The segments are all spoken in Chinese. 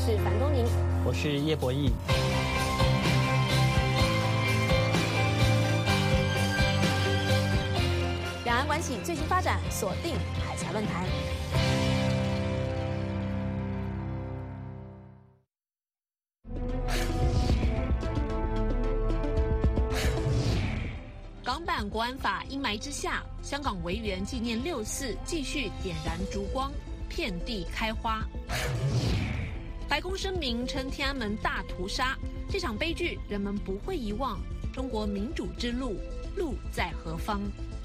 是樊东宁， 我是叶博弈。 两岸关系最新发展，锁定海峡论坛。港版国安法阴霾之下，香港维园纪念6·4继续点燃烛光，遍地开花。白宫声明称天安门大屠杀，这场悲剧人们不会遗忘。中国民主之路，路在何方？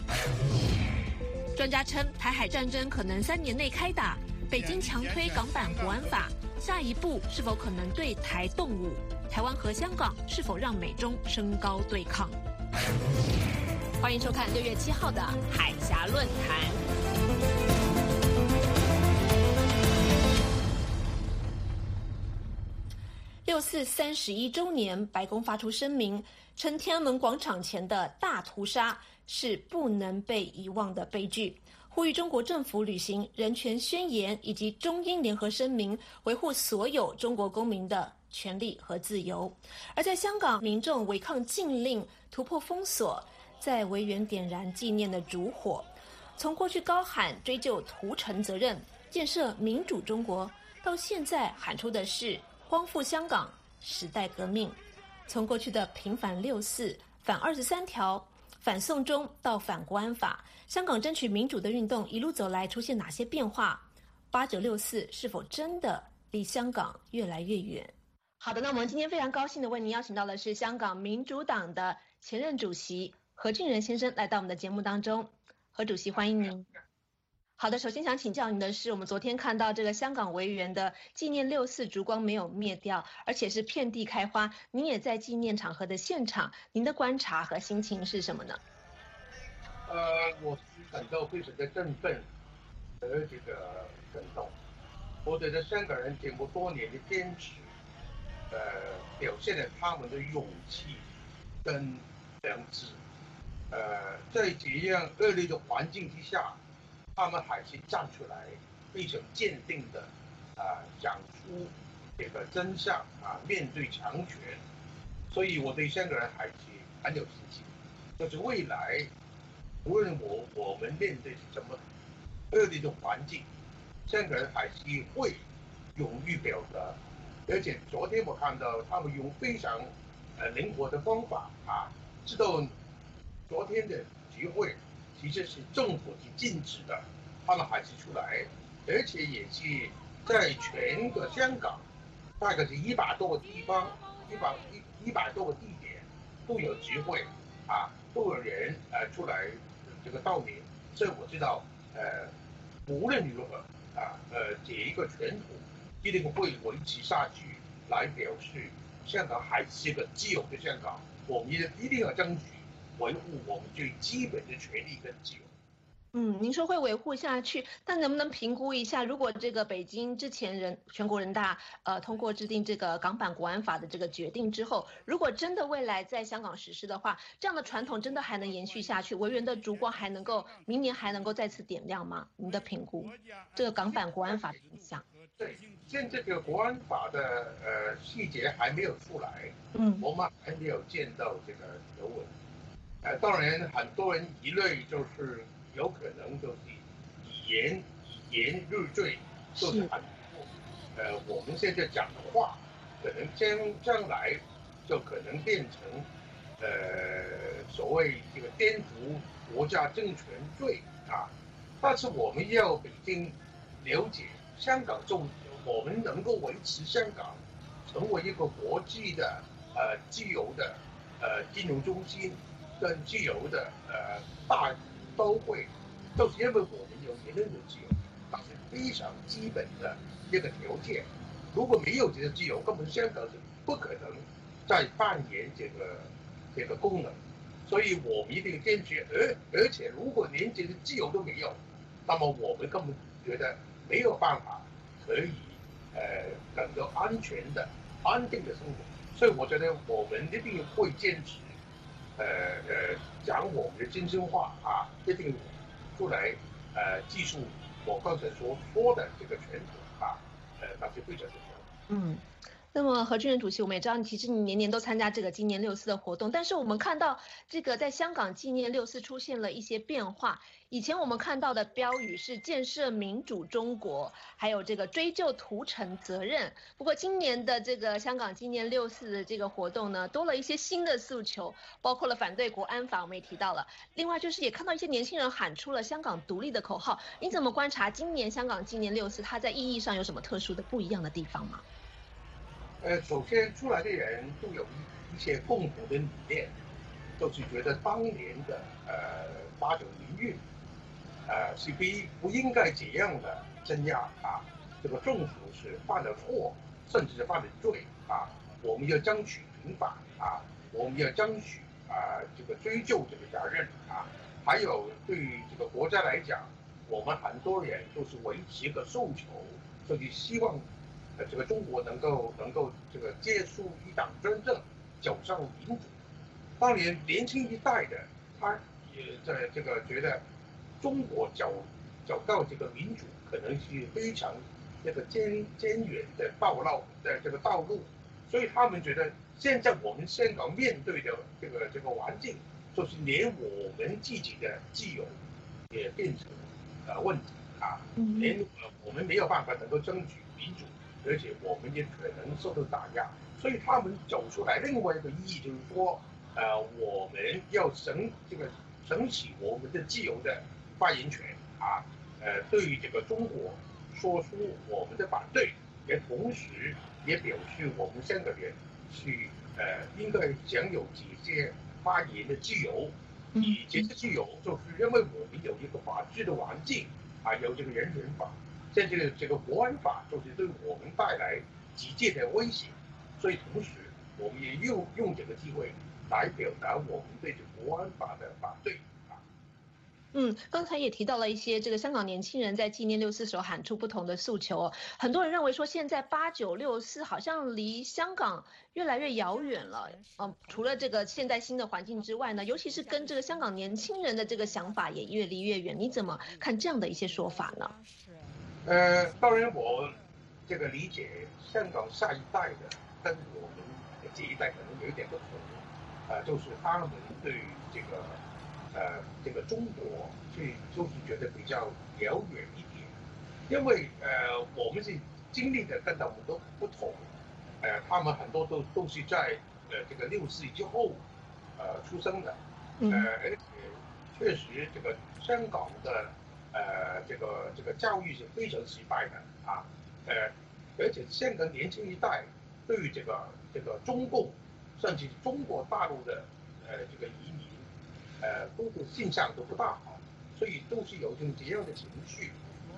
专家称台海战争可能3年内开打，北京强推港版国安法，下一步是否可能对台动武？台湾和香港是否让美中升高对抗？欢迎收看6月7号的海峡论坛。6·4 31周年，白宫发出声明，称天安门广场前的大屠杀是不能被遗忘的悲剧，呼吁中国政府履行人权宣言以及中英联合声明，维护所有中国公民的权利和自由。而在香港，民众违抗禁令，突破封锁，在维园点燃纪念的烛火，从过去高喊追究屠城责任、建设民主中国，到现在喊出的是光复香港、时代革命。从过去的平反6·4、反23条、反送中到反国安法，香港争取民主的运动一路走来出现哪些变化？8者6·4是否真的离香港越来越远？好的，那我们今天非常高兴的为您邀请到的是香港民主党的前任主席何俊仁先生来到我们的节目当中。何主席，欢迎您。好的，首先想请教您的是，我们昨天看到这个香港维园的纪念6·4烛光没有灭掉，而且是遍地开花。您也在纪念场合的现场，您的观察和心情是什么呢？ 我是感到非常的振奋和这个感动。我觉得香港人经过多年的坚持，表现了他们的勇气跟良知。在这样恶劣的环境之下，他们还是站出来，非常坚定的讲出这个真相面对强权。所以我对香港人还是很有信心，就是未来无论我们面对什么恶劣的环境，香港人还是会勇于表达。而且昨天我看到他们用非常灵活的方法知道昨天的集会其实是政府是禁止的，他们还是出来，而且也是在全个香港大概是100多个地方100多个地点都有集会都有人出来这个悼念。所以我知道无论如何这一个传统一定会维持下去，来表示香港还是个自由的香港。我们一定要争取维护我们最基本的权利跟自由。 您说会维护下去，但能不能评估一下，如果这个北京之前全国人大通过制定这个港版国安法的这个决定之后，如果真的未来在香港实施的话，这样的传统真的还能延续下去？维园的烛光还能够明年还能够再次点亮吗？您的评估，这个港版国安法的影响？ 对，现在这个国安法的细节还没有出来，我们还没有见到这个条文。当然很多人疑虑就是有可能就是以言入罪，就是很多我们现在讲的话，可能将来就可能变成所谓这个颠覆国家政权罪但是我们要北京了解香港我们能够维持香港成为一个国际的自由的金融中心跟自由的大都会，就是因为我们有言论的自由，它是非常基本的一个条件。如果没有这个自由，根本香港是不可能再扮演这个功能。所以我们一定坚决，而且如果连这个自由都没有，那么我们根本觉得没有办法可以感到安全的、安定的生活。所以我觉得我们一定会坚持，讲我们的真心话一定出来记述我刚才所说的这个传统那是非常重要的。 嗯。那么何俊仁主席，我们也知道，其实你年年都参加这个纪念六四的活动，但是我们看到这个在香港纪念六四出现了一些变化。以前我们看到的标语是建设民主中国，还有这个追究屠城责任。不过今年的这个香港纪念六四的这个活动呢，多了一些新的诉求，包括了反对国安法，我们也提到了。另外就是也看到一些年轻人喊出了香港独立的口号。你怎么观察今年香港纪念六四，它在意义上有什么特殊的不一样的地方吗？ 首先出来的人都有一些共同的理念，就是觉得当年的八九民运，是不应该这样的镇压啊，这个政府是犯了错，甚至是犯了罪啊，我们要争取平反啊，我们要争取这个追究这个责任啊，还有对于这个国家来讲，我们很多人都是维持一个诉求，就是希望这个中国能够这个结束一党专政，走上民主。当年年轻一代的他也在这个觉得中国走到这个民主可能是非常这个艰远的道路，所以他们觉得现在我们香港面对的这个环境，就是连我们自己的自由也变成问题啊，连我们没有办法能够争取民主，而且我们也可能受到打压，所以他们走出来另外一个意义就是说，我们要争取我们的自由的发言权啊，对于这个中国说出我们的反对，也同时也表示我们香港人是应该享有这些发言的自由。这些自由就是因为我们有一个法治的环境啊，有这个人权法，像这个国安法就是对我们带来直接的威胁，所以同时我们也用这个机会来表达我们对这国安法的反对。 刚才也提到了一些这个香港年轻人在纪念六四时候喊出不同的诉求哦，很多人认为说现在8964好像离香港越来越遥远了。除了这个现在新的环境之外呢，尤其是跟这个香港年轻人的这个想法也越离越远。你怎么看这样的一些说法呢？ 当然我这个理解香港下一代的跟我们这一代可能有一点不同，就是他们对于这个中国就是觉得比较遥远一点，因为我们是经历的跟他们都不同，他们很多都是在这个6·4之后出生的，而且确实这个香港的这个教育是非常失败的啊，而且香港年轻一代对于这个中共甚至中国大陆的这个移民都是印象都不大好，所以都是有这样的情绪，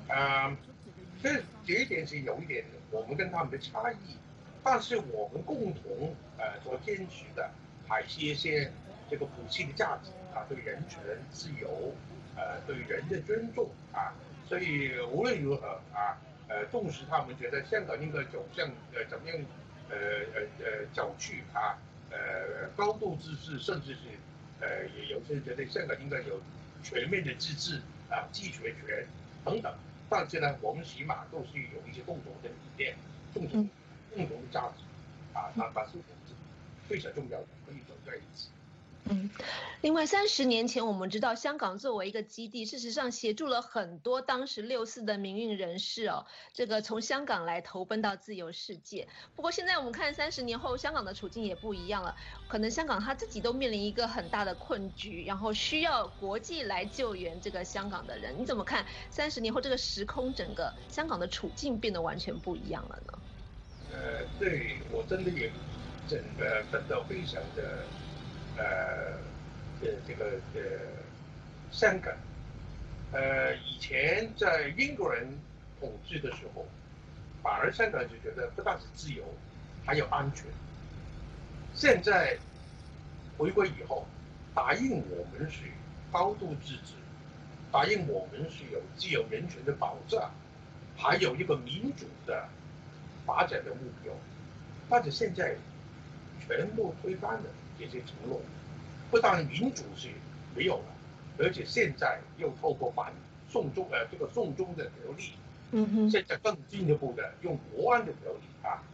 这一点是有一点我们跟他们的差异，但是我们共同所坚持的还是一些这个普世的价值啊，对人权、自由，对人的尊重啊，所以无论如何啊，纵使他们觉得香港应该走向怎么样走去啊，高度自治，甚至是也有些人觉得香港应该有全面的自治啊，集权权等等。但是呢，我们起码都是有一些共同的理念、共同的价值啊，那是非常重要的，可以走在一起。 另外30年前，我们知道香港作为一个基地，事实上协助了很多当时6·4的民运人士哦，这个从香港来投奔到自由世界。不过现在我们看30年后，香港的处境也不一样了，可能香港他自己都面临一个很大的困局，然后需要国际来救援这个香港的人。你怎么看30年后这个时空，整个香港的处境变得完全不一样了呢？ 对我真的也整个感到非常的这个香港，以前在英国人统治的时候，反而香港就觉得不但是自由，还有安全。现在回归以后，答应我们是高度自治，答应我们是有自由人权的保障，还有一个民主的发展的目标，但是现在全部推翻了这些承诺，不但民主是没有了，而且现在又透过这个送中的条例，现在更进一步的用国安的条例啊，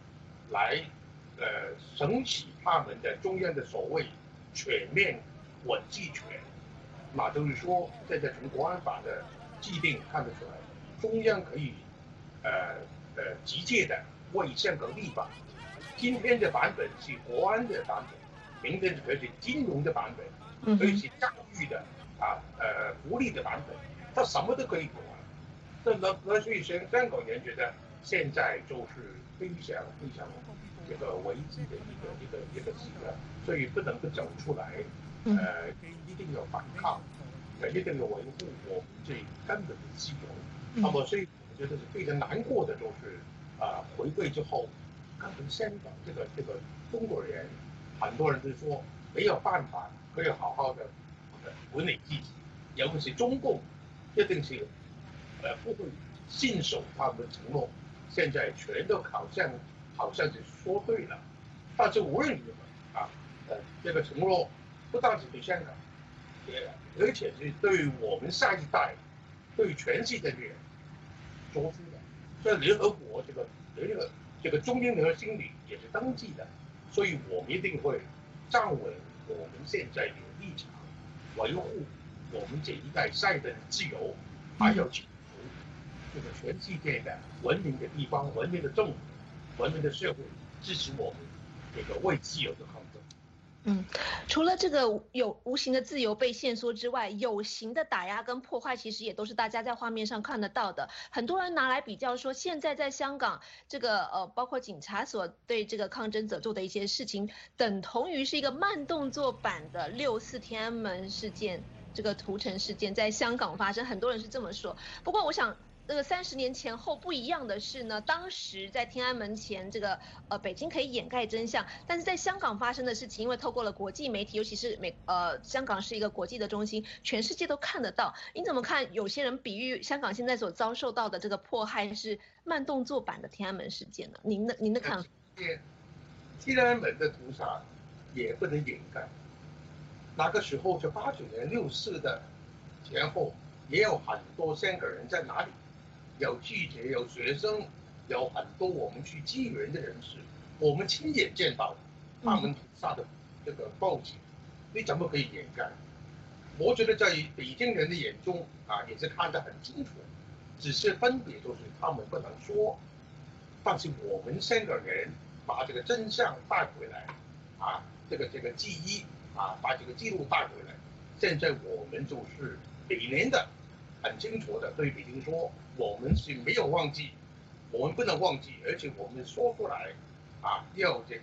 来省起他们的中央的所谓全面管制权。那就是说，现在从国安法的既定看得出来，中央可以直接的为香港立法。今天的版本是国安的版本，明天可以是金融的版本，可以是教育的福利的版本，它什么都可以管。那所以香港人觉得现在就是非常这个危机的一个时刻，所以不能够走出来，一定要反抗，一定要维护我们最根本的自由。那么所以我觉得是非常难过的，就是回归之后，根本香港这个中国人，很多人都说没有办法可以好好的管理自己，尤其是中共一定是不会信守他们的承诺，现在全都好像是说对了。但是无论如何这个承诺不单是对香港，而且是对我们下一代，对全世界的人说出的。所以联合国这个中英联合声明也是登记的，所以我们一定会站稳我们现在的立场，维护我们这一代下一代的自由，还有请求这个全世界的文明的地方、文明的政府、文明的社会支持我们这个为自由的抗争。 除了这个有无形的自由被限缩之外，有形的打压跟破坏，其实也都是大家在画面上看得到的。很多人拿来比较说，现在在香港这个包括警察所对这个抗争者做的一些事情，等同于是一个慢动作版的6·4天安门事件，这个屠城事件在香港发生，很多人是这么说。不过我想，30年前后不一样的是呢，当时在天安门前，这个北京可以掩盖真相，但是在香港发生的事情，因为透过了国际媒体，尤其是香港是一个国际的中心，全世界都看得到。你怎么看？有些人比喻香港现在所遭受到的这个迫害是慢动作版的天安门事件呢？您的看法？ 天安门的屠杀也不能掩盖，那个时候就89年6·4的前后，也有很多香港人在哪里？有记者，有学生，有很多我们去支援的人士，我们亲眼见到他们屠杀的这个报纸，你怎么可以掩盖？我觉得在北京人的眼中也是看得很清楚，只是分别就是他们不能说，但是我们香港人把这个真相带回来，这个记忆把这个记录带回来，现在我们就是每年的很清楚的对北京说，我们是没有忘记，我们不能忘记，而且我们说出来，要这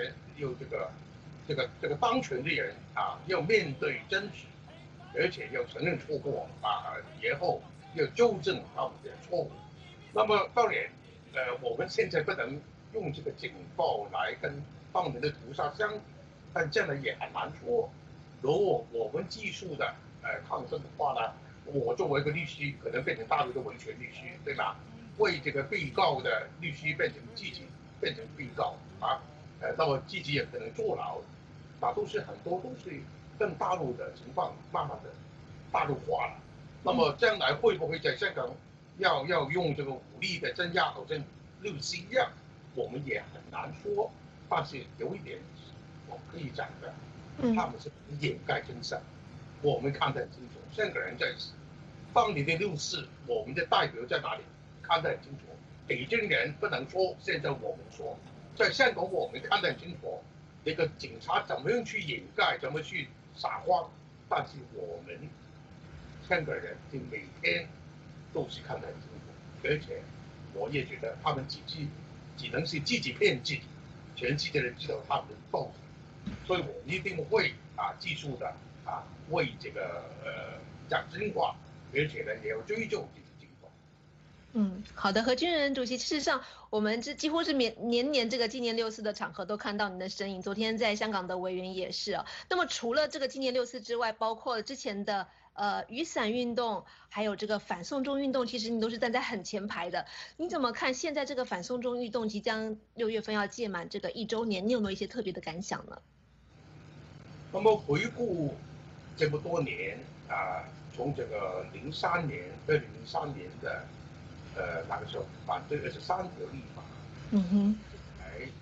个当权的人要面对真实，而且要承认错过然后要纠正他们的错误。那么当然，我们现在不能用这个警报来跟他们的屠杀相比，但这样也很难说。如果我们继续的抗争的话呢？我作为一个律师，可能变成大陆的维权律师，对吧？为这个被告的律师变成自己变成被告那么自己也可能坐牢，很多都是跟大陆的情况慢慢的大陆化了。那么将来会不会在香港要用这个武力的镇压，好像6·4一样，我们也很难说。但是有一点我可以讲的，他们是掩盖真相，我们看得很清楚。香港人在当年的6·4，我们的代表在哪里？看得很清楚。北京人不能说，现在我们说，在香港我们看得很清楚，这个警察怎么样去掩盖，怎么去撒谎，但是我们香港人就每天都是看得很清楚，而且我也觉得他们只能是自己骗自己，全世界人知道他们的动机，所以我们一定会继续的为这个讲真话，而且呢也要追究这些情况。 好的，何俊仁主席，事实上我们几乎是年年这个纪念6·4的场合都看到您的身影。昨天在香港的维园也是那么除了这个纪念6·4之外，包括之前的雨伞运动，还有这个反送中运动，其实你都是站在很前排的。你怎么看现在这个反送中运动即将6月份要届满这个1周年，你有没有一些特别的感想呢？ 那么回顾这么多年从这个2003年的那个时候反对23条立法，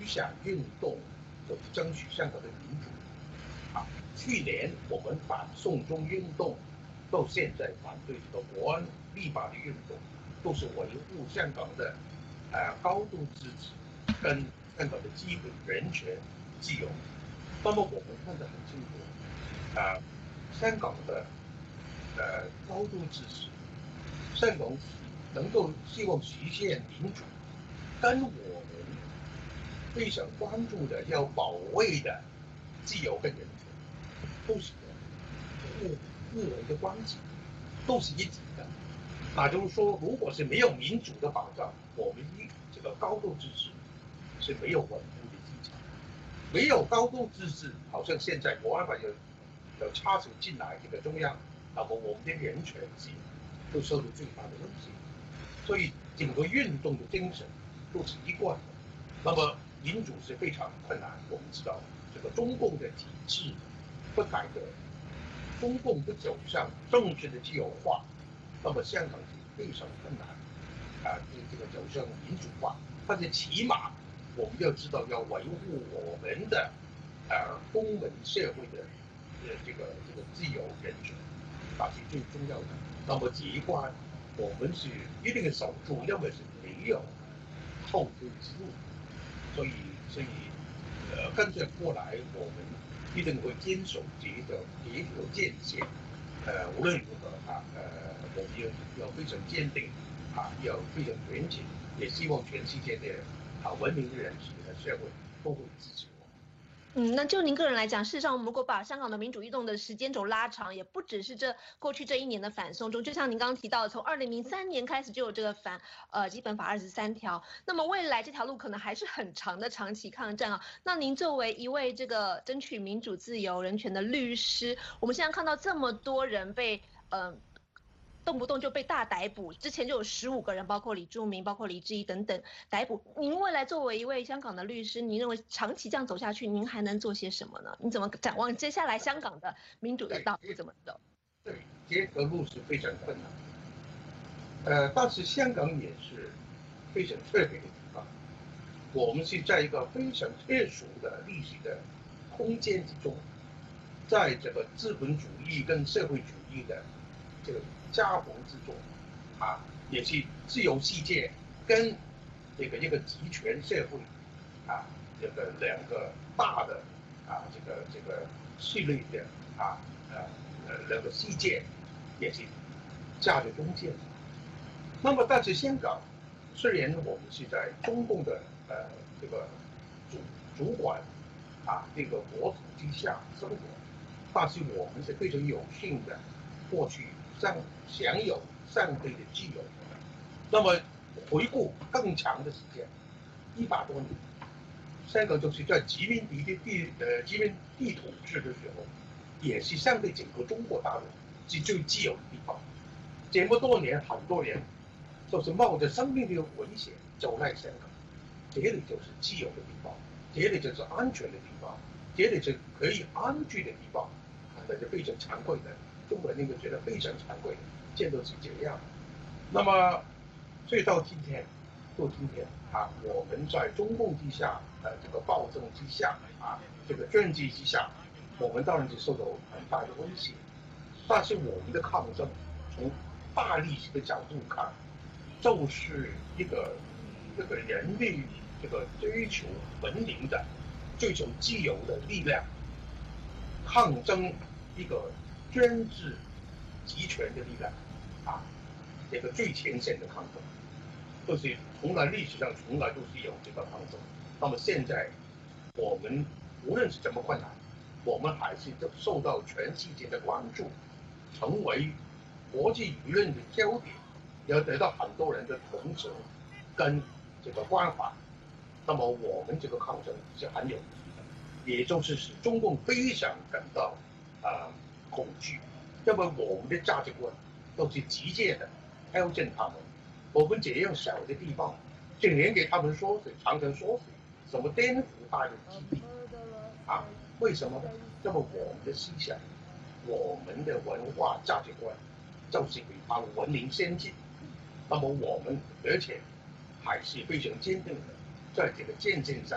响运动就是争取香港的民主。去年我们反送中运动，到现在反对这个国安立法的运动，都是维护香港的高度自治跟香港的基本人权自由。那么我们看得很清楚，香港的高度自治，香港能够希望实现民主，跟我们非常关注的要保卫的自由跟人权，都是互为的关系，都是一体的。那就是说，如果是没有民主的保障，我们这个高度自治是没有稳固的基础。没有高度自治，好像现在国安法要插手进来这个中央，那么我们的人权自由都受到最大的威胁。所以整个运动的精神都是一贯的。那么民主是非常困难，我们知道这个中共的体制不改革，中共不走向政治的自由化，那么香港是非常困难这个走向民主化。但是起码我们要知道，要维护我们的公民社会的这个自由人权，那是最重要的。那么这一关我们是一定守住，因为是没有后退之路。所以跟着过来，我们一定会坚守这条界限。无论如何我们要非常坚定要非常团结，也希望全世界的文明的人士和社会都会支持我。 那就您个人来讲，事实上，我们如果把香港的民主运动的时间轴拉长，也不只是过去这一年的反送中，就像您刚刚提到的，从2003年开始就有这个基本法23条，那么未来这条路可能还是很长的长期抗战啊。那您作为一位这个争取民主自由人权的律师，我们现在看到这么多人被动不动就被大逮捕，之前就有15个人，包括李柱铭、包括黎智英等等逮捕。您未来作为一位香港的律师，您认为长期这样走下去，您还能做些什么呢？你怎么展望接下来香港的民主的道路怎么走？ 对，这条路是非常困难。但是香港也是非常特别的地方，我们是在一个非常特殊的历史的空间之中，在这个资本主义跟社会主义的这个夹缝之中，也是自由世界跟一个集权社会，这个两个大的这个势力的两个世界也是夹在中间。那么，但是香港虽然我们是在中共的这个主管这个国土之下生活，但是我们是非常有幸的，过去享有上帝的自由。那么回顾更长的时间，100多年，香港就是在殖民地统治的时候，也是相对整个中国大陆是最自由的地方。这么多年，很多人就是冒着生命的危险走来香港，这里就是自由的地方，这里就是安全的地方，这里是可以安居的地方，那就非常惭愧的，中国人应该觉得非常惭愧的，见到是这样。那么，所以到今天我们在中共之下这个暴政之下这个政治之下，我们当然是受到很大的威胁。但是我们的抗争，从大历史的角度看，就是一个人类这个追求文明的、追求自由的力量，抗争一个专制集权的力量这个最前线的抗争，就是历史上从来都是有这个抗争。那么现在我们无论是怎么困难，我们还是受到全世界的关注，成为国际舆论的焦点，要得到很多人的同情跟这个关怀。那么我们这个抗争是很有意义的，也就是使中共非常感到恐惧，因为我们的价值观都是直接的挑战他们。我们这样小的地方，竟然给他们说是常常说是什么颠覆大陆基地为什么呢？那么我们的思想，我们的文化价值观，就是比他们文明先进。那么我们而且还是非常坚定的，在这个见证上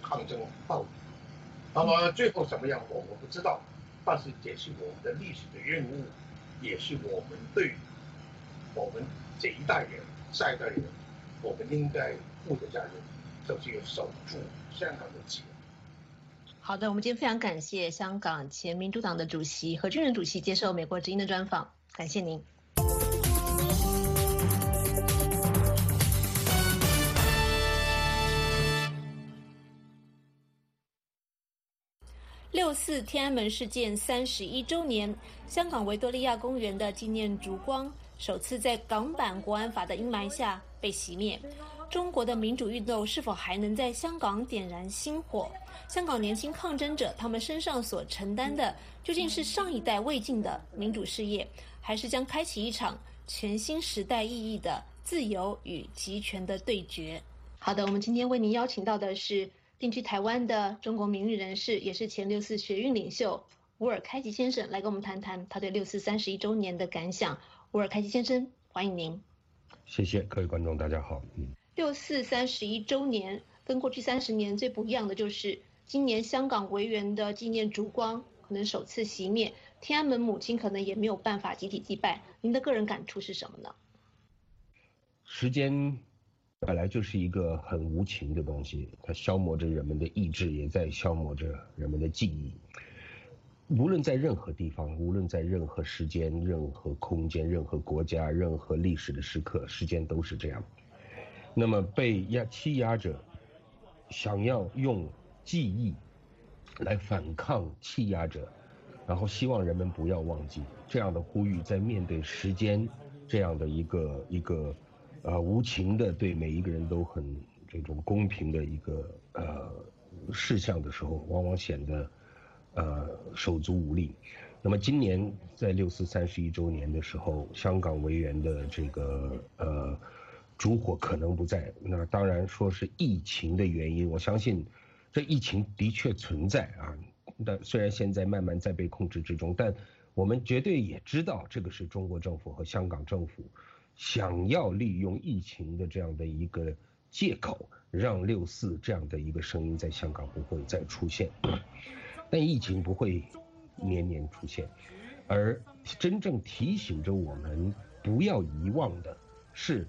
抗争到底。那么最后怎么样，我不知道，但是这是我们的历史的任务，也是我们对我们这一代人、下一代人，我们应该负的责任，就是要守住香港的自由。 好的，我们今天非常感谢香港前民主党的主席何俊仁主席接受美国之音的专访，感谢您。6·4天安门事件31周年，香港维多利亚公园的纪念烛光首次在港版国安法的阴霾下被熄灭。中国的民主运动是否还能在香港点燃星火？香港年轻抗争者他们身上所承担的，究竟是上一代未尽的民主事业，还是将开启一场全新时代意义的自由与集权的对决？好的，我们今天为您邀请到的是定居台湾的中国民运人士，也是前6·4学运领袖吴尔开吉先生，来跟我们谈谈他对6·4 31周年的感想。吴尔开吉先生，欢迎您。 谢谢各位观众，大家好。 6·4 31周年跟过去30年最不一样的就是，今年香港维园的纪念烛光可能首次熄灭，天安门母亲可能也没有办法集体祭拜。您的个人感触是什么呢？ 时间本来就是一个很无情的东西，它消磨着人们的意志，也在消磨着人们的记忆。无论在任何地方，无论在任何时间、任何空间、任何国家、任何历史的时刻，时间都是这样。那么被欺压者想要用记忆来反抗欺压者，然后希望人们不要忘记，这样的呼吁在面对时间这样的一个无情的对每一个人都很这种公平的一个事项的时候，往往显得手足无力。那么今年在6·4 31周年的时候，香港维园的这个烛火可能不在，那当然说是疫情的原因，我相信这疫情的确存在啊，但虽然现在慢慢在被控制之中，但我们绝对也知道这个是中国政府和香港政府想要利用疫情的这样的一个借口，让6·4这样的一个声音在香港不会再出现。但疫情不会年年出现，而真正提醒着我们不要遗忘的是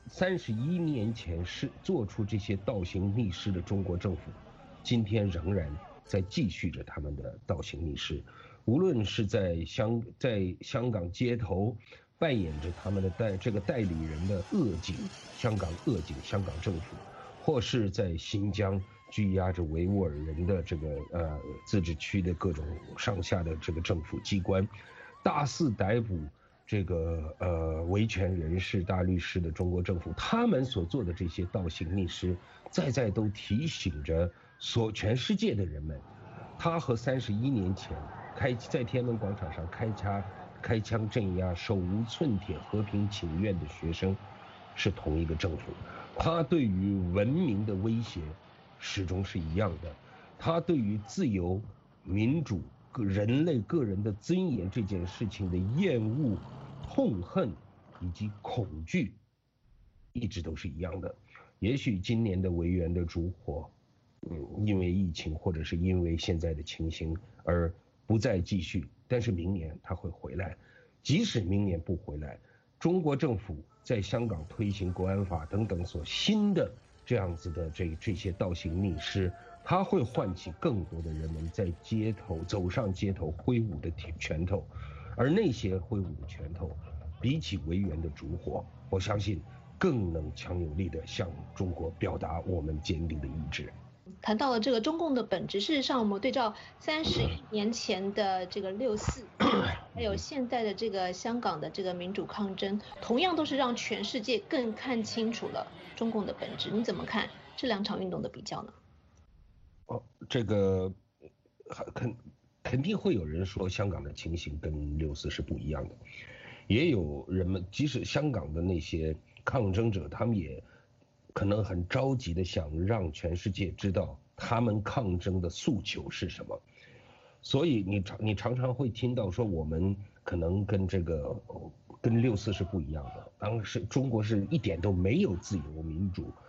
31年前是做出这些倒行逆施的中国政府，今天仍然在继续着他们的倒行逆施。无论是在香港街头扮演着他们的这个代理人的恶警，香港恶警，香港政府，或是在新疆拘押着维吾尔人的这个自治区的各种上下的这个政府机关，大肆逮捕这个维权人士、大律师的中国政府，他们所做的这些倒行逆施，再都提醒着全世界的人们，他和31年前在天安门广场上开枪镇压手无寸铁和平请愿的学生是同一个政府，他对于文明的威胁始终是一样的，他对于自由、民主、人类个人的尊严这件事情的厌恶、痛恨以及恐惧，一直都是一样的。也许今年的维园的烛火，因为疫情或者是因为现在的情形而不再继续，但是明年它会回来。即使明年不回来，中国政府在香港推行国安法等等所新的这样子的这些倒行逆施，它会唤起更多的人们在走上街头挥舞的拳头，而那些挥舞的拳头，比起维园的烛火，我相信更能强有力的向中国表达我们坚定的意志。 谈到了这个中共的本质，事实上我们对照31年前的这个6·4，还有现在的这个香港的这个民主抗争，同样都是让全世界更看清楚了中共的本质。你怎么看这两场运动的比较呢？ 这个肯定会有人说香港的情形跟6·4是不一样的，也有人们即使香港的那些抗争者，他们也可能很着急的想让全世界知道他们抗争的诉求是什么。所以你常常会听到说我们可能跟6·4是不一样的，当时中国是一点都没有自由民主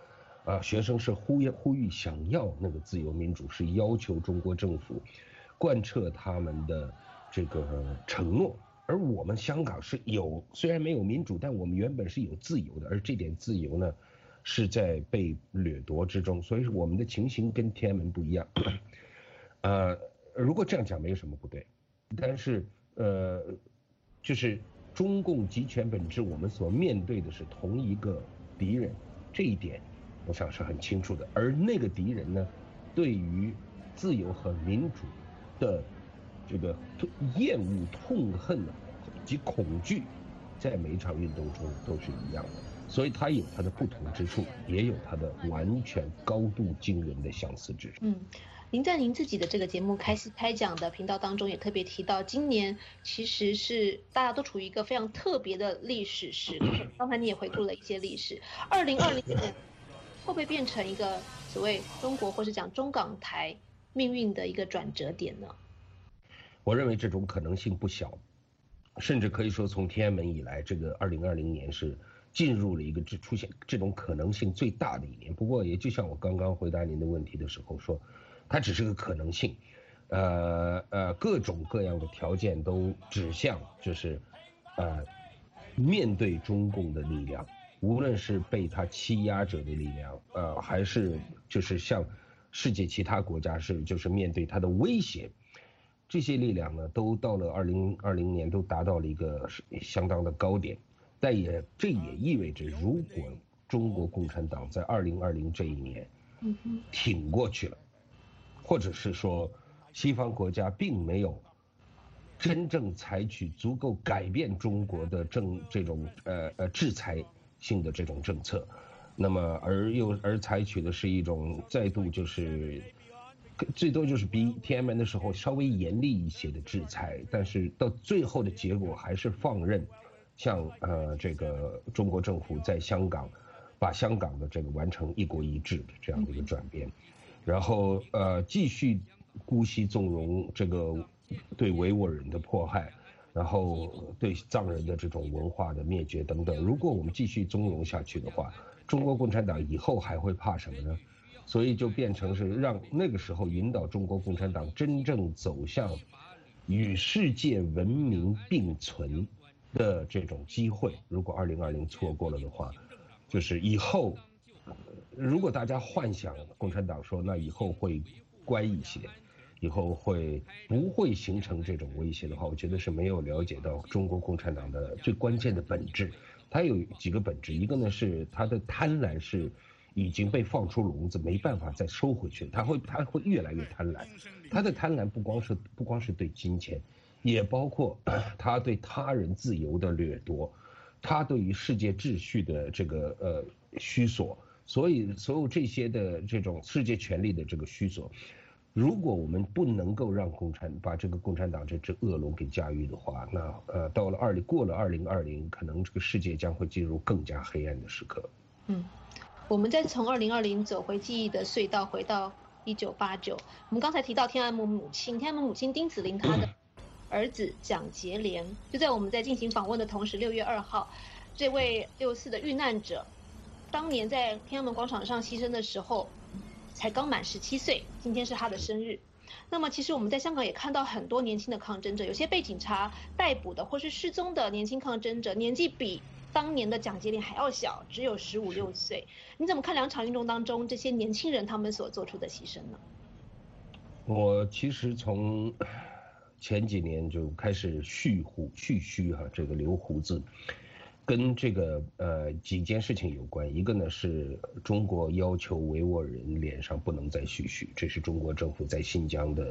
学生是呼吁想要那个自由民主，是要求中国政府贯彻他们的这个承诺。而我们香港是虽然没有民主，但我们原本是有自由的，而这点自由呢是在被掠夺之中，所以我们的情形跟天安门不一样。如果这样讲没有什么不对，但是就是中共集权本质，我们所面对的是同一个敌人，这一点我想是很清楚的。而那个敌人呢，对于自由和民主的这个厌恶、痛恨及恐惧，在每一场运动中都是一样的。所以它有它的不同之处，也有它的完全高度惊人的相似之处。 您在您自己的这个节目开讲的频道当中也特别提到，今年其实是大家都处于一个非常特别的历史时刻。刚才你也回顾了一些历史，2020年会不会变成一个所谓中国或是讲中港台命运的一个转折点呢？ 我认为这种可能性不小，甚至可以说从天安门以来，这个2020年是进入了一个出现这种可能性最大的一年。不过也就像我刚刚回答您的问题的时候说，它只是个可能性，各种各样的条件都指向就是面对中共的力量，无论是被他欺压者的力量，还是就是像世界其他国家就是面对他的威胁，这些力量呢都到了2020年都达到了一个相当的高点。但这也意味着，如果中国共产党在2020这一年挺过去了，或者是说西方国家并没有真正采取足够改变中国的这种制裁性的这种政策，那么而采取的是一种再度就是最多就是比天安门的时候稍微严厉一些的制裁，但是到最后的结果还是放任像这个中国政府在香港把香港的这个完成一国一制的这样的一个转变，然后继续姑息纵容这个对维吾尔人的迫害，然后对藏人的这种文化的灭绝等等。如果我们继续纵容下去的话，中国共产党以后还会怕什么呢？所以就变成是让那个时候引导中国共产党真正走向与世界文明并存的这种机会。如果2020错过了的话，就是以后如果大家幻想共产党说那以后会乖一些，以后不会形成这种威胁的话，我觉得是没有了解到中国共产党的最关键的本质。它有几个本质，一个呢是它的贪婪是已经被放出笼子，没办法再收回去，它会越来越贪婪。它的贪婪不光是对金钱，也包括他对他人自由的掠夺，他对于世界秩序的这个虚索，所有这些的这种世界权力的这个虚索，如果我们不能够让把这个共产党这只恶龙给驾驭的话，那过了2020，可能这个世界将会进入更加黑暗的时刻。 我们再从2020走回记忆的隧道，回到1989。我们刚才提到天安门母亲丁子霖，她的儿子蒋捷莲，就在我们在进行访问的同时，6月2号，这位64的遇难者，当年在天安门广场上牺牲的时候，才刚满17岁，今天是他的生日。那么其实我们在香港也看到很多年轻的抗争者，有些被警察逮捕的或是失踪的年轻抗争者，年纪比当年的蒋捷莲还要小，只有15、16岁。你怎么看两场运动当中这些年轻人他们所做出的牺牲呢？ 我其实从前几年就开始蓄须这个留胡子，跟这个几件事情有关。一个呢是中国要求维吾尔人脸上不能再蓄须，这是中国政府在新疆的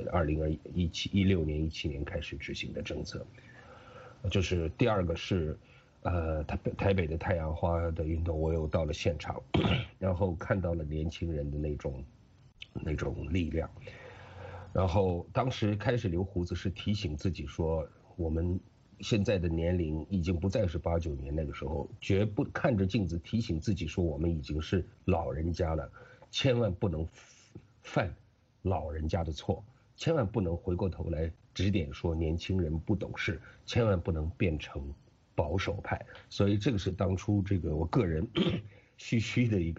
2016年、17年开始执行的政策。就是第二个是台北的太阳花的运动，我又到了现场，然后看到了年轻人的那种力量。然后当时开始留胡子是提醒自己说，我们现在的年龄已经不再是89年那个时候，绝不看着镜子提醒自己说我们已经是老人家了，千万不能犯老人家的错，千万不能回过头来指点说年轻人不懂事，千万不能变成保守派。所以这个是当初这个我个人蓄的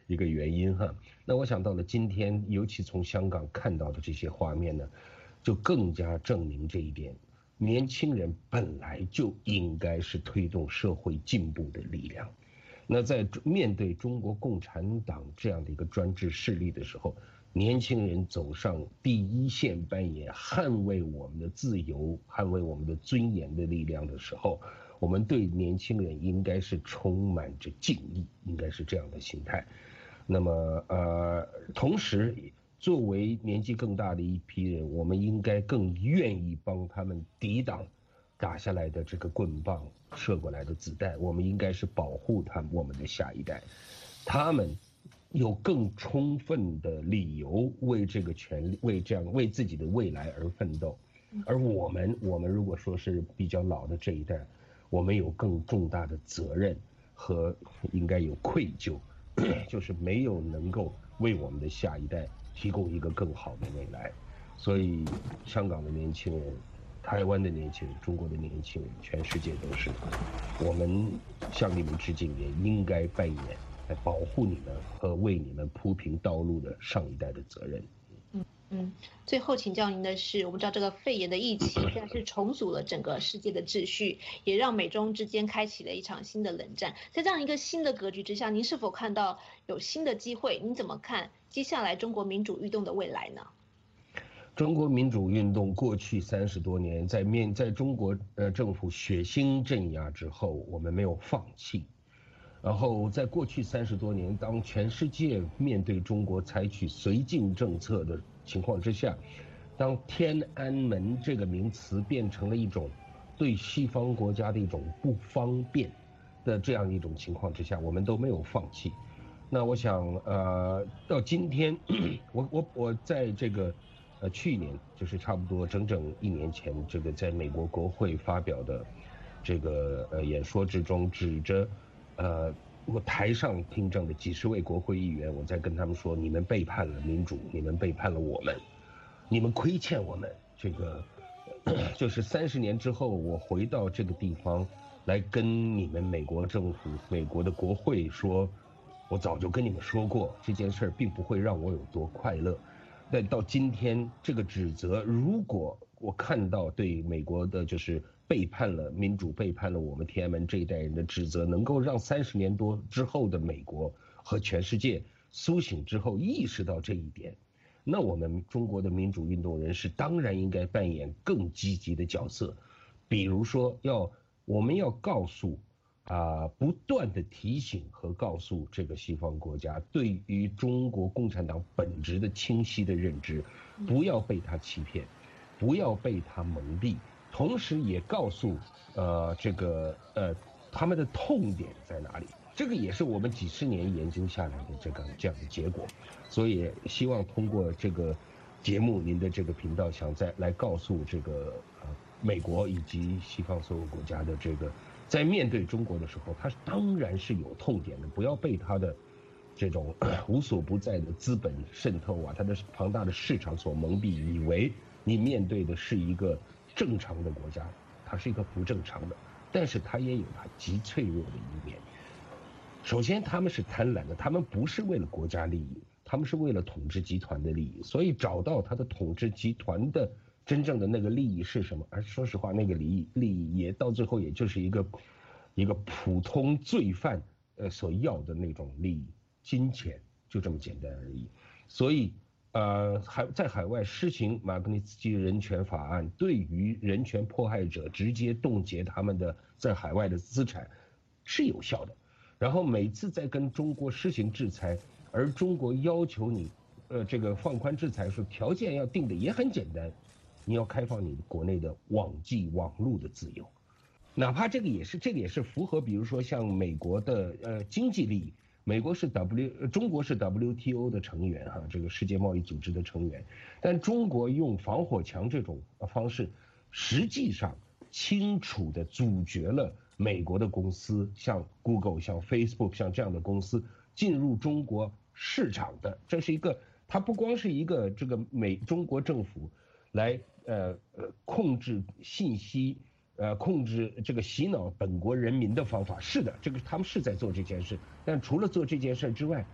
一个原因哈。那我想到了今天，尤其从香港看到的这些画面呢，就更加证明这一点。年轻人本来就应该是推动社会进步的力量。那在面对中国共产党这样的一个专制势力的时候，年轻人走上第一线扮演捍卫我们的自由、捍卫我们的尊严的力量的时候，我们对年轻人应该是充满着敬意，应该是这样的心态。那么同时作为年纪更大的一批人，我们应该更愿意帮他们抵挡打下来的这个棍棒、射过来的子弹。我们应该是保护我们的下一代，他们有更充分的理由为这个权利、为自己的未来而奋斗。而我们如果说是比较老的这一代，我们有更重大的责任和应该有愧疚，就是没有能够为我们的下一代提供一个更好的未来。所以香港的年轻人、台湾的年轻人、中国的年轻人，全世界都是，我们向你们致敬，也应该扮演来保护你们和为你们铺平道路的上一代的责任。 最后请教您的是，我们知道这个肺炎的疫情现在是重组了整个世界的秩序，也让美中之间开启了一场新的冷战。在这样一个新的格局之下，您是否看到有新的机会？您怎么看接下来中国民主运动的未来呢？ 中国民主运动过去30多年，在中国政府血腥镇压之后，我们没有放弃。然后在过去30多年，当全世界面对中国采取绥靖政策的情况之下，当天安门这个名词变成了一种对西方国家的一种不方便的这样一种情况之下，我们都没有放弃。那我想到今天我在这个去年，就是差不多整整1年前，这个在美国国会发表的这个演说之中，指着我台上听证的几十位国会议员，我在跟他们说，你们背叛了民主，你们背叛了我们，你们亏欠我们。这个就是30年之后，我回到这个地方来跟你们美国政府、美国的国会说，我早就跟你们说过，这件事并不会让我有多快乐。但到今天这个指责，如果我看到对美国的就是背叛了民主、背叛了我们天安门这一代人的指责，能够让30年多之后的美国和全世界苏醒之后意识到这一点，那我们中国的民主运动人士当然应该扮演更积极的角色。比如说我们要告诉不断的提醒和告诉这个西方国家，对于中国共产党本质的清晰的认知，不要被他欺骗，不要被他蒙蔽，同时也告诉他们的痛点在哪里。这个也是我们几十年研究下来的这样的结果。所以希望通过这个节目，您的这个频道想再来告诉这个美国以及西方所有国家的这个，在面对中国的时候，他当然是有痛点的，不要被他的这种无所不在的资本渗透他的庞大的市场所蒙蔽，以为你面对的是一个正常的国家，它是一个不正常的，但是它也有它极脆弱的一面。首先他们是贪婪的，他们不是为了国家利益，他们是为了统治集团的利益，所以找到他的统治集团的真正的那个利益是什么？而说实话，那个利益也到最后也就是一个普通罪犯所要的那种利益，金钱，就这么简单而已。所以在海外施行马格尼茨基人权法案，对于人权迫害者直接冻结他们的在海外的资产是有效的。然后每次在跟中国施行制裁，而中国要求你这个放宽制裁时，条件要定的也很简单，你要开放你国内的网路的自由，哪怕这个也是符合，比如说像美国的经济利益，中国是 WTO 的成员这个世界贸易组织的成员，但中国用防火墙这种方式，实际上清楚地阻绝了美国的公司，像 Google、像 Facebook、像这样的公司进入中国市场的。这是一个，它不光是一个这个中国政府来控制信息，控制这个洗脑本国人民的方法。是的，这个他们是在做这件事，但除了做这件事之外，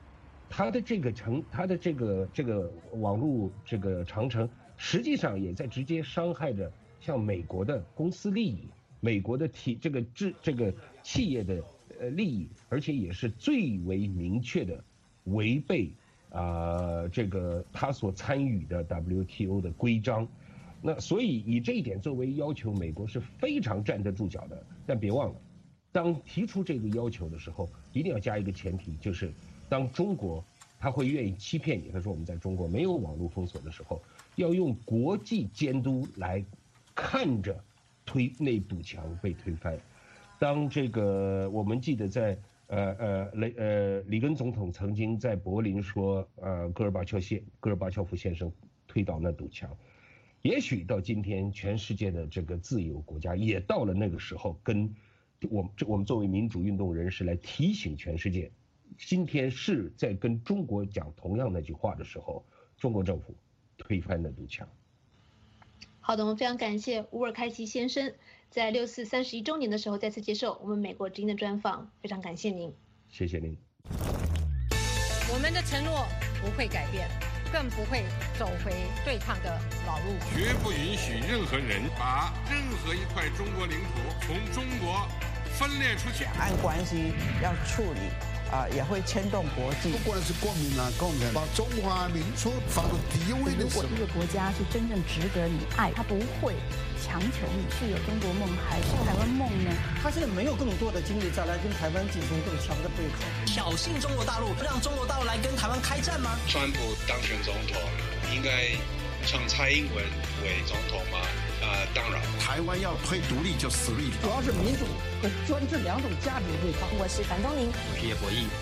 它的这个网络这个长城，实际上也在直接伤害着像美国的公司利益、美国的这个企业的利益，而且也是最为明确的违背这个他所参与的 WTO 的规章。那所以以这一点作为要求，美国是非常站得住脚的。但别忘了，当提出这个要求的时候，一定要加一个前提，就是当中国他会愿意欺骗你，他说我们在中国没有网络封锁的时候，要用国际监督来看着那堵墙被推翻。当这个我们记得在里根总统曾经在柏林说，戈尔巴乔夫先生推倒那堵墙。也许到今天，全世界的这个自由国家也到了那个时候，跟我们作为民主运动人士来提醒全世界，今天是在跟中国讲同样那句话的时候，中国政府推翻那堵墙。 好的，我们非常感谢乌尔开西先生在6·4 31周年的时候再次接受我们美国之音的专访，非常感谢您。 谢谢您。 我们的承诺不会改变，更不会走回对抗的老路， 绝不允许任何人把任何一块中国领土从中国分裂出去。 两岸关系要处理也会牵动国际。 不管是国民共产把中华民族放到第一位的时候， 如果这个国家是真正值得你爱，他不会强求你是有中国梦还是台湾梦呢？ 他现在没有更多的精力再来跟台湾进行更强的对抗， 挑衅中国大陆，让中国大陆来跟台湾开战吗？ 川普当选总统，应该让蔡英文为总统吗？当然， 台湾要推独立就死路一条。 主要是民主和专制两种价值对抗。 我是樊东宁， 我是叶博弈。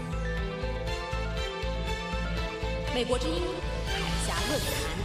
美国之音海峡论坛。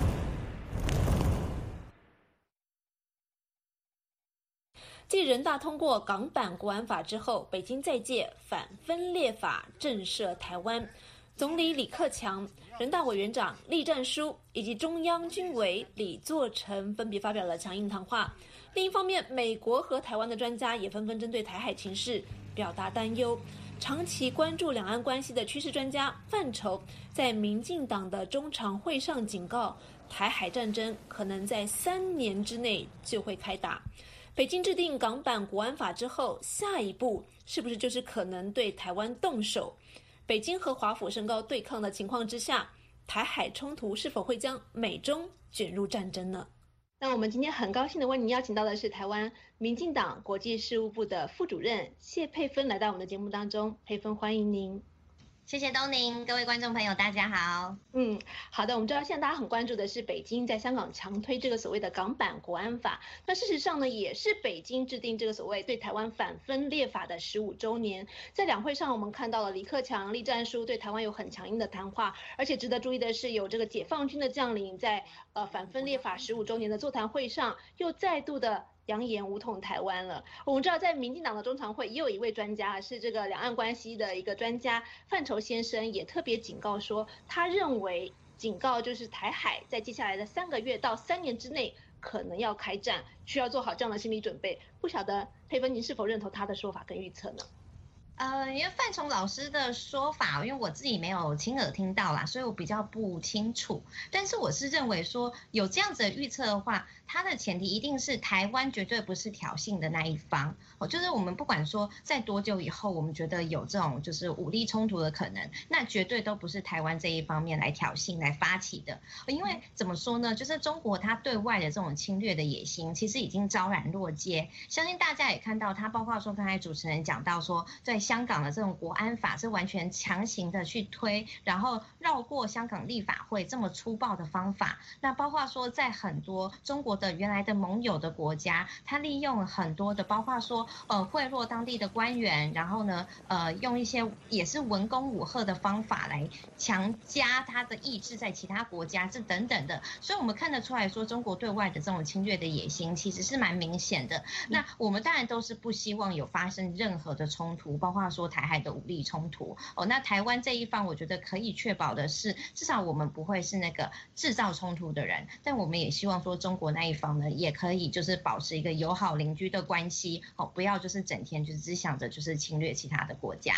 继人大通过港版国安法之后，北京再借反分裂法震慑台湾。总理李克强、人大委员长栗战书以及中央军委李作成分别发表了强硬谈话。另一方面，美国和台湾的专家也纷纷针对台海情势表达担忧。长期关注两岸关系的趋势专家范畴在民进党的中常会上警告，台海战争可能在3年之内就会开打。北京制定港版国安法之后，下一步是不是就是可能对台湾动手？北京和华府升高对抗的情况之下，台海冲突是否会将美中卷入战争呢？那我们今天很高兴的为您邀请到的是台湾民进党国际事务部的副主任谢佩芬来到我们的节目当中。佩芬，欢迎您。 谢谢东宁，各位观众朋友，大家好。 好的，我们知道现在大家很关注的是北京在香港强推这个所谓的港版国安法，那事实上呢，也是北京制定这个所谓对台湾反分裂法的15周年。在两会上，我们看到了李克强、栗战书对台湾有很强硬的谈话，而且值得注意的是，有这个解放军的将领在反分裂法15周年的座谈会上，又再度的扬言武统台湾了。我们知道，在民进党的中常会也有一位专家，是这个两岸关系的一个专家范畴先生，也特别警告说，他认为警告就是台海在接下来的3个月到3年之内可能要开战，需要做好这样的心理准备。不晓得佩芬您是否认同他的说法跟预测呢？ 因为范崇老师的说法，因为我自己没有亲耳听到啦，所以我比较不清楚。但是我是认为说，有这样子的预测的话，它的前提一定是台湾绝对不是挑衅的那一方。就是我们不管说在多久以后，我们觉得有这种就是武力冲突的可能，那绝对都不是台湾这一方面来挑衅来发起的。因为怎么说呢，就是中国它对外的这种侵略的野心，其实已经昭然若揭。相信大家也看到，它包括说刚才主持人讲到说，在香港的这种国安法是完全强行的去推，然后绕过香港立法会这么粗暴的方法。那包括说在很多中国的原来的盟友的国家，他利用很多的包括说贿赂当地的官员，然后呢用一些也是文攻武吓的方法来强加他的意志在其他国家这等等的。所以我们看得出来说，中国对外的这种侵略的野心其实是蛮明显的。那我们当然都是不希望有发生任何的冲突，包括说台海的武力冲突。那台湾这一方我觉得可以确保的是，至少我们不会是那个制造冲突的人，但我们也希望说中国那一方呢，也可以就是保持一个友好邻居的关系，不要就是整天就是只想着就是侵略其他的国家。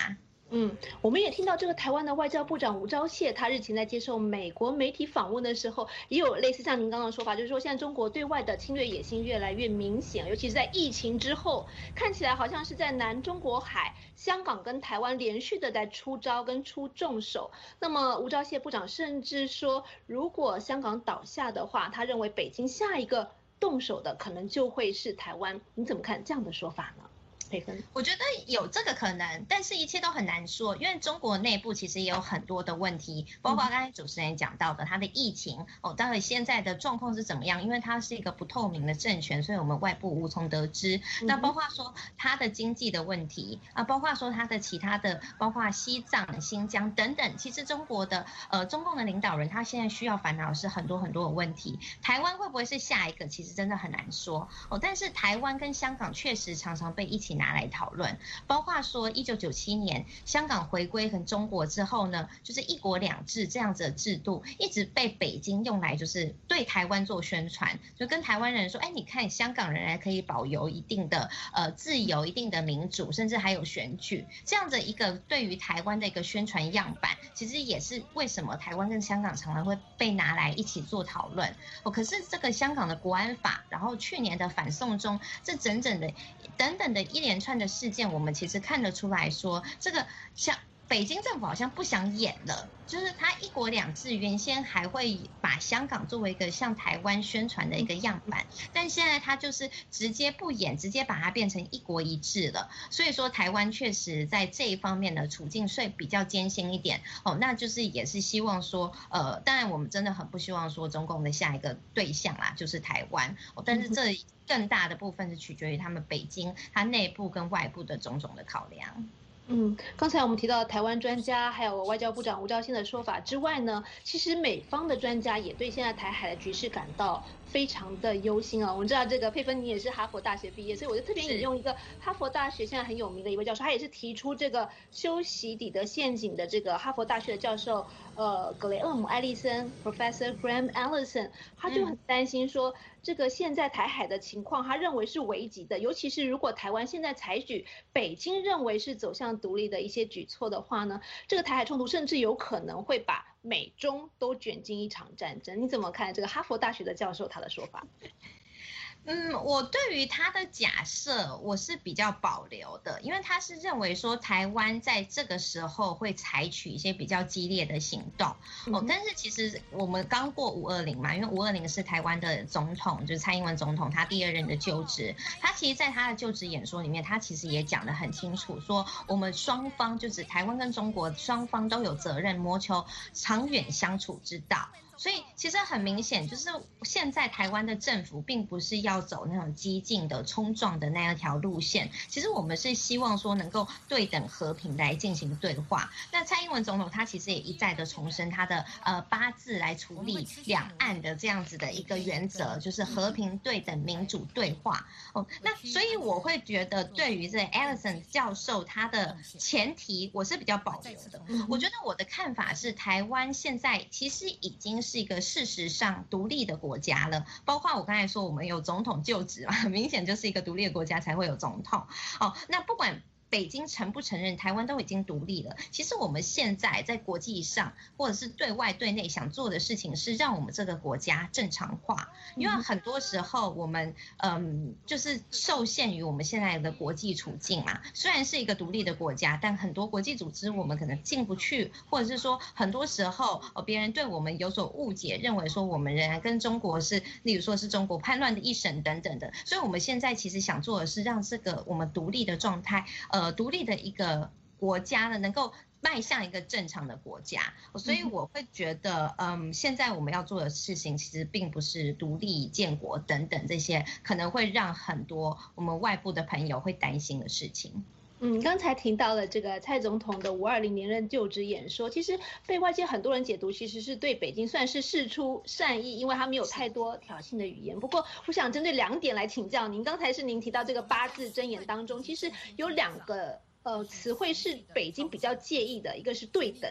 我们也听到这个台湾的外交部长吴钊燮，他日前在接受美国媒体访问的时候，也有类似像您刚刚的说法，就是说现在中国对外的侵略野心越来越明显，尤其是在疫情之后，看起来好像是在南中国海、香港跟台湾连续的在出招跟出重手。那么吴钊燮部长甚至说，如果香港倒下的话，他认为北京下一个动手的可能就会是台湾。你怎么看这样的说法呢？ 我觉得有这个可能，但是一切都很难说，因为中国内部其实也有很多的问题，包括刚才主持人讲到的它的疫情到底现在的状况是怎么样？因为它是一个不透明的政权，所以我们外部无从得知。那包括说它的经济的问题啊，包括说它的其他的，包括西藏、新疆等等，其实中国的中共的领导人他现在需要烦恼的是很多很多的问题。台湾会不会是下一个？其实真的很难说但是台湾跟香港确实常常被一起拿来讨论，包括说1997年香港回归跟中国之后呢，就是一国两制这样子的制度一直被北京用来就是对台湾做宣传，就跟台湾人说，你看香港仍然可以保有一定的自由、一定的民主，甚至还有选举，这样的一个对于台湾的一个宣传样板，其实也是为什么台湾跟香港常常会被拿来一起做讨论可是这个香港的国安法，然后去年的反送中，这整整的等等的一连串的事件，我们其实看得出来说，这个像北京政府好像不想演了，就是他一国两制原先还会把香港作为一个向台湾宣传的一个样板，但现在他就是直接不演，直接把它变成一国一制了。所以说台湾确实在这一方面的处境是比较艰辛一点那就是也是希望说当然我们真的很不希望说中共的下一个对象啦就是台湾但是这更大的部分是取决于他们北京它内部跟外部的种种的考量。 刚才我们提到台湾专家还有外交部长吴钊燮的说法之外呢，其实美方的专家也对现在台海的局势感到非常的忧心我们知道这个佩芬你也是哈佛大学毕业，所以我就特别引用一个哈佛大学现在很有名的一位教授，他也是提出这个修习底德陷阱的这个哈佛大学的教授格雷厄姆·艾利森 Professor Graham Allison， 他就很担心说这个现在台海的情况他认为是危急的，尤其是如果台湾现在采取北京认为是走向独立的一些举措的话呢，这个台海冲突甚至有可能会把美中都卷进一场战争。你怎么看这个哈佛大学的教授他的说法？ 我对于他的假设我是比较保留的，因为他是认为说台湾在这个时候会采取一些比较激烈的行动但是其实我们刚过520嘛，因为520是台湾的总统，就是蔡英文总统他第2任的就职，他其实在他的就职演说里面，他其实也讲得很清楚，说我们双方就是台湾跟中国双方都有责任谋求长远相处之道。所以其实很明显，就是现在台湾的政府并不是要走那种激进的冲撞的那一条路线，其实我们是希望说能够对等和平来进行对话。那蔡英文总统他其实也一再的重申他的8字来处理两岸的这样子的一个原则，就是和平、对等、民主对话那所以我会觉得对于这 Allison 教授他的前提我是比较保留的。我觉得我的看法是台湾现在其实已经是一个事实上独立的国家了，包括我刚才说我们有总统就职嘛，很明显就是一个独立的国家才会有总统那不管北京承不承认台湾都已经独立了，其实我们现在在国际上或者是对外对内想做的事情是让我们这个国家正常化，因为很多时候我们就是受限于我们现在的国际处境嘛，虽然是一个独立的国家，但很多国际组织我们可能进不去，或者是说很多时候别人对我们有所误解，认为说我们仍然跟中国是例如说是中国叛乱的一省等等的，所以我们现在其实想做的是让这个我们独立的状态独立的一个国家呢能够迈向一个正常的国家，所以我会觉得现在我们要做的事情其实并不是独立建国等等这些可能会让很多我们外部的朋友会担心的事情。 刚才提到了这个蔡总统的520连任就职演说，其实被外界很多人解读其实是对北京算是释出善意，因为他没有太多挑衅的语言。不过我想针对2点来请教您，刚才是您提到这个8字箴言当中，其实有2个词汇是北京比较介意的，一个是对等，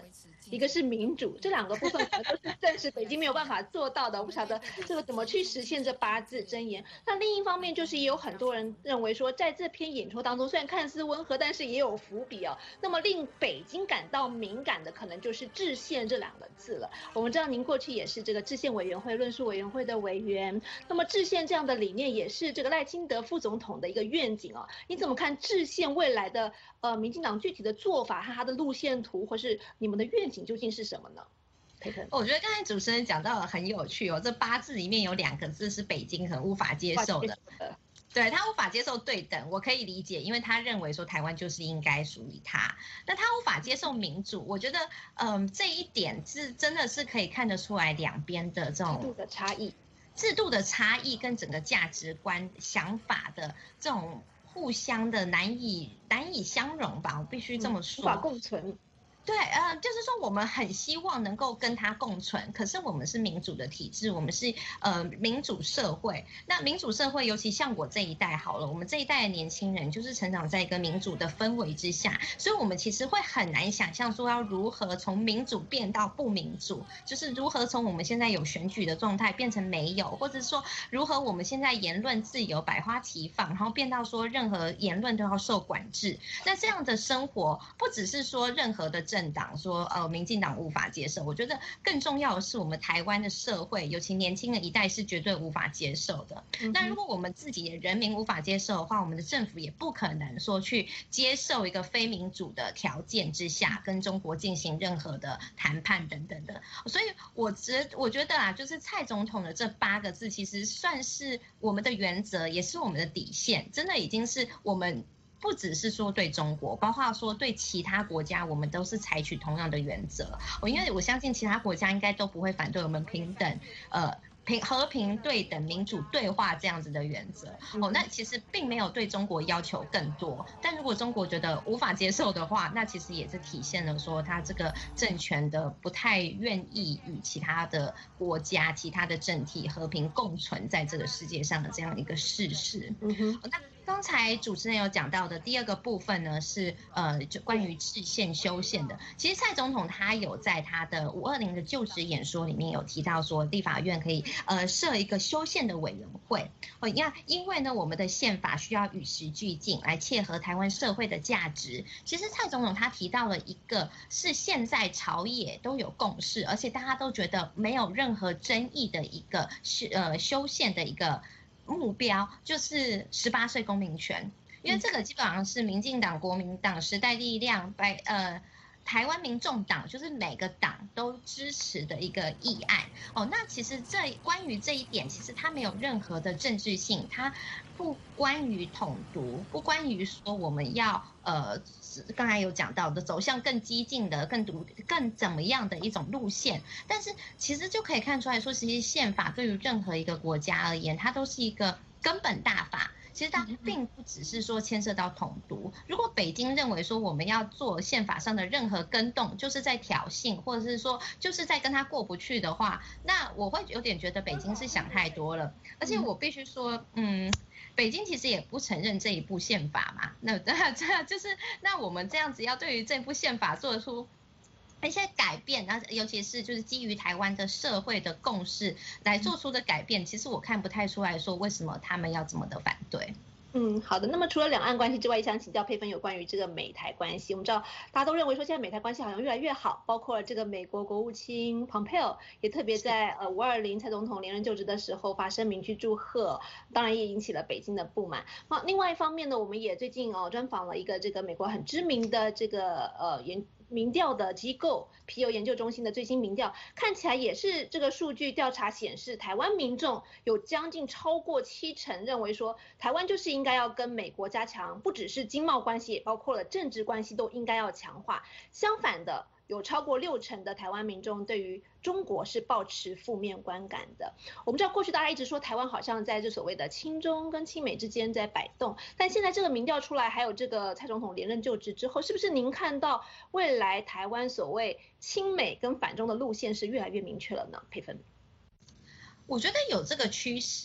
一个是民主，这两个部分可能都是暂时北京没有办法做到的。我不晓得这个怎么去实现这8字真言。那另一方面就是也有很多人认为说，在这篇演说当中，虽然看似温和，但是也有伏笔哦。那么令北京感到敏感的，可能就是制宪这2个字了。我们知道您过去也是这个制宪委员会、论述委员会的委员，那么制宪这样的理念也是这个赖清德副总统的一个愿景哦。你怎么看制宪未来的民进党具体的做法和他的路线图，或是你们的愿景究竟是什么呢？ 我觉得刚才主持人讲到了很有趣哦，这8字里面有2个字是北京很无法接受的。对，他无法接受对等，我可以理解，因为他认为说台湾就是应该属于他。那他无法接受民主，我觉得这一点是真的是可以看得出来两边的这种制度的差异跟整个价值观想法的这种互相的难以相容吧，我必须这么说， 无法共存。 对，就是说我们很希望能够跟它共存，可是我们是民主的体制，我们是民主社会。那民主社会，尤其像我这一代好了，我们这一代的年轻人就是成长在一个民主的氛围之下，所以我们其实会很难想象说要如何从民主变到不民主，就是如何从我们现在有选举的状态变成没有，或者说如何我们现在言论自由百花齐放，然后变到说任何言论都要受管制。那这样的生活不只是说任何的政党说民进党无法接受，我觉得更重要的是我们台湾的社会，尤其年轻的一代是绝对无法接受的。那如果我们自己的人民无法接受的话，我们的政府也不可能说去接受一个非民主的条件之下跟中国进行任何的谈判等等的。所以我觉得啊，就是蔡总统的这8个字其实算是我们的原则，也是我们的底线，真的已经是我们不只是说对中国，包括说对其他国家，我们都是采取同样的原则。因为我相信其他国家应该都不会反对我们平等、和平、对等、民主对话这样子的原则。那其实并没有对中国要求更多，但如果中国觉得无法接受的话，那其实也是体现了说他这个政权的不太愿意与其他的国家、其他的政体和平共存在这个世界上的这样一个事实。那刚才主持人有讲到的第2个部分呢，是就关于制宪修宪的。其实蔡总统他有在他的520的就职演说里面有提到说，立法院可以设一个修宪的委员会。因为呢，我们的宪法需要与时俱进，来切合台湾社会的价值。其实蔡总统他提到了一个是现在朝野都有共识，而且大家都觉得没有任何争议的一个修宪的一个目标，就是18岁公民权。因为这个基本上是民进党、国民党、时代力量、台湾民众党，就是每个党都支持的一个议案。那其实关于这一点，其实它没有任何的政治性，它不关于统独，不关于说我们要刚才有讲到的走向更激进的、更怎么样的一种路线。但是其实就可以看出来说，其实宪法对于任何一个国家而言，它都是一个根本大法。其实它并不只是说牵涉到统独。如果北京认为说我们要做宪法上的任何更动，就是在挑衅，或者是说就是在跟他过不去的话，那我会有点觉得北京是想太多了。而且我必须说，北京其实也不承认这一部宪法嘛。那我们这样子要对于这部宪法做出一些改变，然后尤其是就是基于台湾的社会的共识来做出的改变，其实我看不太出来说为什么他们要这么的反对。 好的。那么除了两岸关系之外，也想请教佩芬有关于这个美台关系。我们知道大家都认为说现在美台关系好像越来越好，包括这个美国国务卿 Pompeo 也特别在520蔡总统连任就职的时候发声明去祝贺，当然也引起了北京的不满。另外一方面呢，我们也最近专访了一个这个美国很知名的这个民调的机构皮尤研究中心的最新民调，看起来也是这个数据调查显示，台湾民众有将近超过70%认为说，台湾就是应该要跟美国加强，不只是经贸关系，也包括了政治关系都应该要强化。相反的，有超过60%的台湾民众对于中国是抱持负面观感的。我们知道过去大家一直说台湾好像在这所谓的亲中跟亲美之间在摆动，但现在这个民调出来，还有这个蔡总统连任就职之后，是不是您看到未来台湾所谓亲美跟反中的路线是越来越明确了呢？佩芬， 我觉得有这个趋势，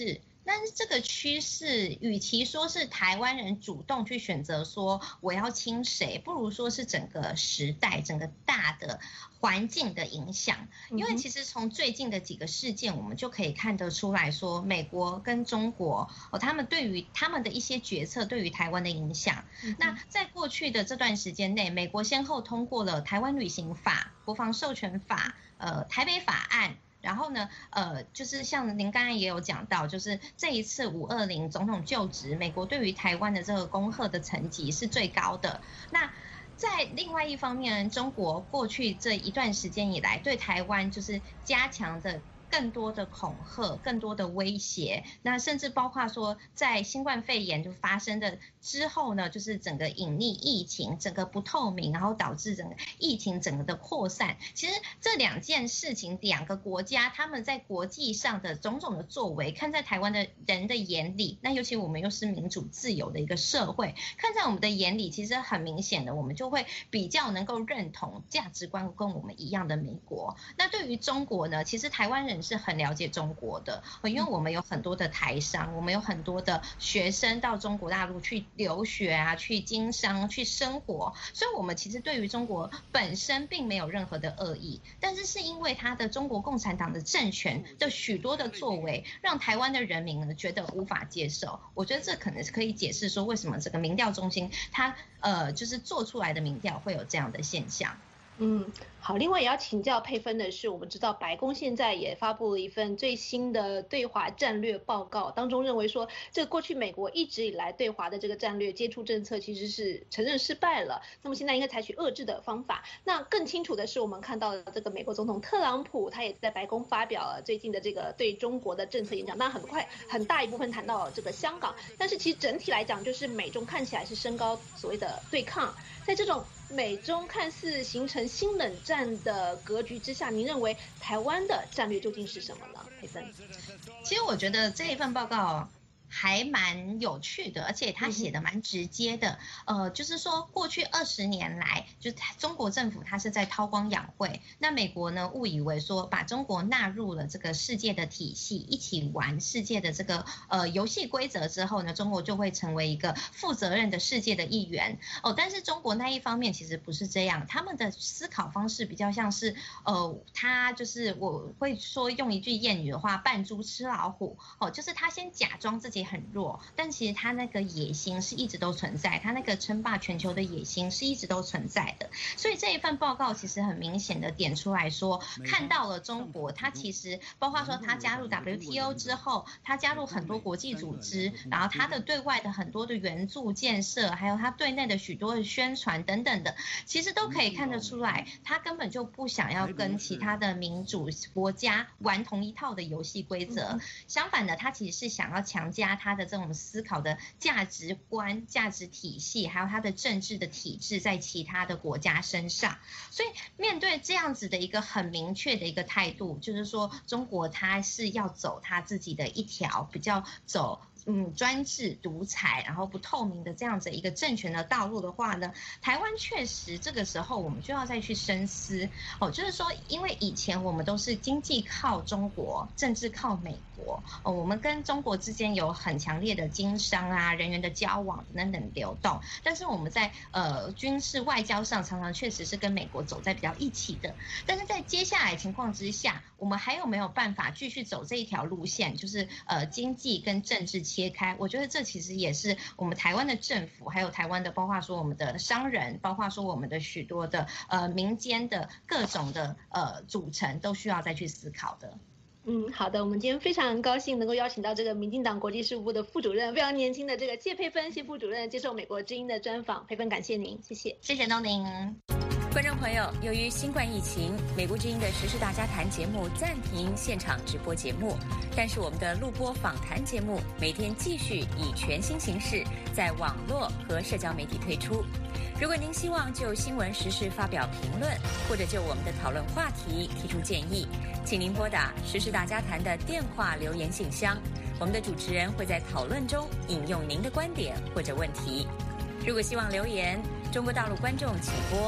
但是这个趋势，与其说是台湾人主动去选择说我要亲谁，不如说是整个时代、整个大的环境的影响。因为其实从最近的几个事件，我们就可以看得出来说，美国跟中国他们对于他们的一些决策对于台湾的影响。那在过去的这段时间内，美国先后通过了台湾旅行法、国防授权法、台北法案。然后呢，就是像您刚才也有讲到，就是这一次520总统就职，美国对于台湾的这个恭贺的层级是最高的。那在另外一方面，中国过去这一段时间以来，对台湾就是加强的更多的恐吓，更多的威胁，那甚至包括说，在新冠肺炎就发生的之后呢，就是整个隐匿疫情，整个不透明，然后导致整个疫情整个的扩散。其实这两件事情，两个国家他们在国际上的种种的作为，看在台湾的人的眼里，那尤其我们又是民主自由的一个社会，看在我们的眼里，其实很明显的，我们就会比较能够认同价值观跟我们一样的美国。那对于中国呢，其实台湾人是很了解中国的，因为我们有很多的台商，我们有很多的学生到中国大陆去留学啊，去经商，去生活，所以我们其实对于中国本身并没有任何的恶意，但是是因为他的中国共产党的政权的许多的作为，让台湾的人民呢觉得无法接受。我觉得这可能是可以解释说为什么这个民调中心它就是做出来的民调会有这样的现象。 好，另外也要请教佩芬的是，我们知道白宫现在也发布了一份最新的对华战略报告，当中认为说，这过去美国一直以来对华的这个战略接触政策其实是承认失败了，那么现在应该采取遏制的方法。那更清楚的是，我们看到这个美国总统特朗普，他也在白宫发表了最近的这个对中国的政策演讲，当然很大一部分谈到了这个香港，但是其实整体来讲，就是美中看起来是升高所谓的对抗，在这种美中看似形成新冷战的格局之下，您认为台湾的战略究竟是什么呢？佩芬， 其实我觉得这一份报告还蛮有趣的，而且他写的蛮直接的。就是说过去20年来，就是中国政府它是在韬光养晦，那美国呢误以为说把中国纳入了这个世界的体系，一起玩世界的这个游戏规则之后呢，中国就会成为一个负责任的世界的一员。但是中国那一方面其实不是这样，他们的思考方式比较像是他就是我会说用一句谚语的话，扮猪吃老虎。就是他先假装自己很弱，但其实他那个野心是一直都存在，他那个称霸全球的野心是一直都存在的。所以这一份报告其实很明显的点出来说，看到了中国，他其实包括说他加入 WTO 之后，他加入很多国际组织，然后他的对外的很多的援助建设，还有他对内的许多的宣传等等的，其实都可以看得出来，他根本就不想要跟其他的民主国家玩同一套的游戏规则。相反的，他其实是想要强加他的这种思考的价值观、价值体系，还有他的政治的体制在其他的国家身上。所以面对这样子的一个很明确的一个态度，就是说中国他是要走他自己的一条比较走专制独裁然后不透明的这样子一个政权的道路的话呢，台湾确实这个时候我们就要再去深思就是说因为以前我们都是经济靠中国，政治靠美国我们跟中国之间有很强烈的经商啊、人员的交往等等流动，但是我们在军事外交上常常确实是跟美国走在比较一起的。但是在接下来情况之下，我们还有没有办法继续走这一条路线，就是经济跟政治切开？我觉得这其实也是我们台湾的政府，还有台湾的包括说我们的商人，包括说我们的许多的民间的各种的组成都需要再去思考的。 好的，我们今天非常高兴能够邀请到这个民进党国际事务部的副主任，非常年轻的这个谢佩芬谢副主任接受美国之音的专访。佩芬，感谢您，谢谢。 谢谢东宁。 观众朋友，由于新冠疫情，美国之音的时事大家谈节目暂停现场直播节目，但是我们的录播访谈节目每天继续以全新形式在网络和社交媒体推出。如果您希望就新闻时事发表评论，或者就我们的讨论话题提出建议，请您拨打时事大家谈的电话留言信箱，我们的主持人会在讨论中引用您的观点或者问题。如果希望留言，中国大陆观众请拨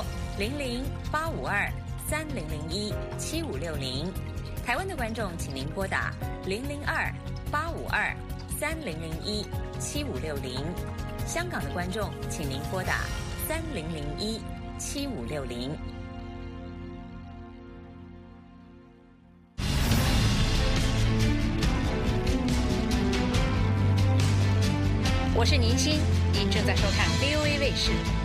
00-852-3001-7560，台湾的观众请您拨打002-852 3001-7560，香港的观众请您拨打3001-7560。我是宁心，您正在收看 VOA 卫视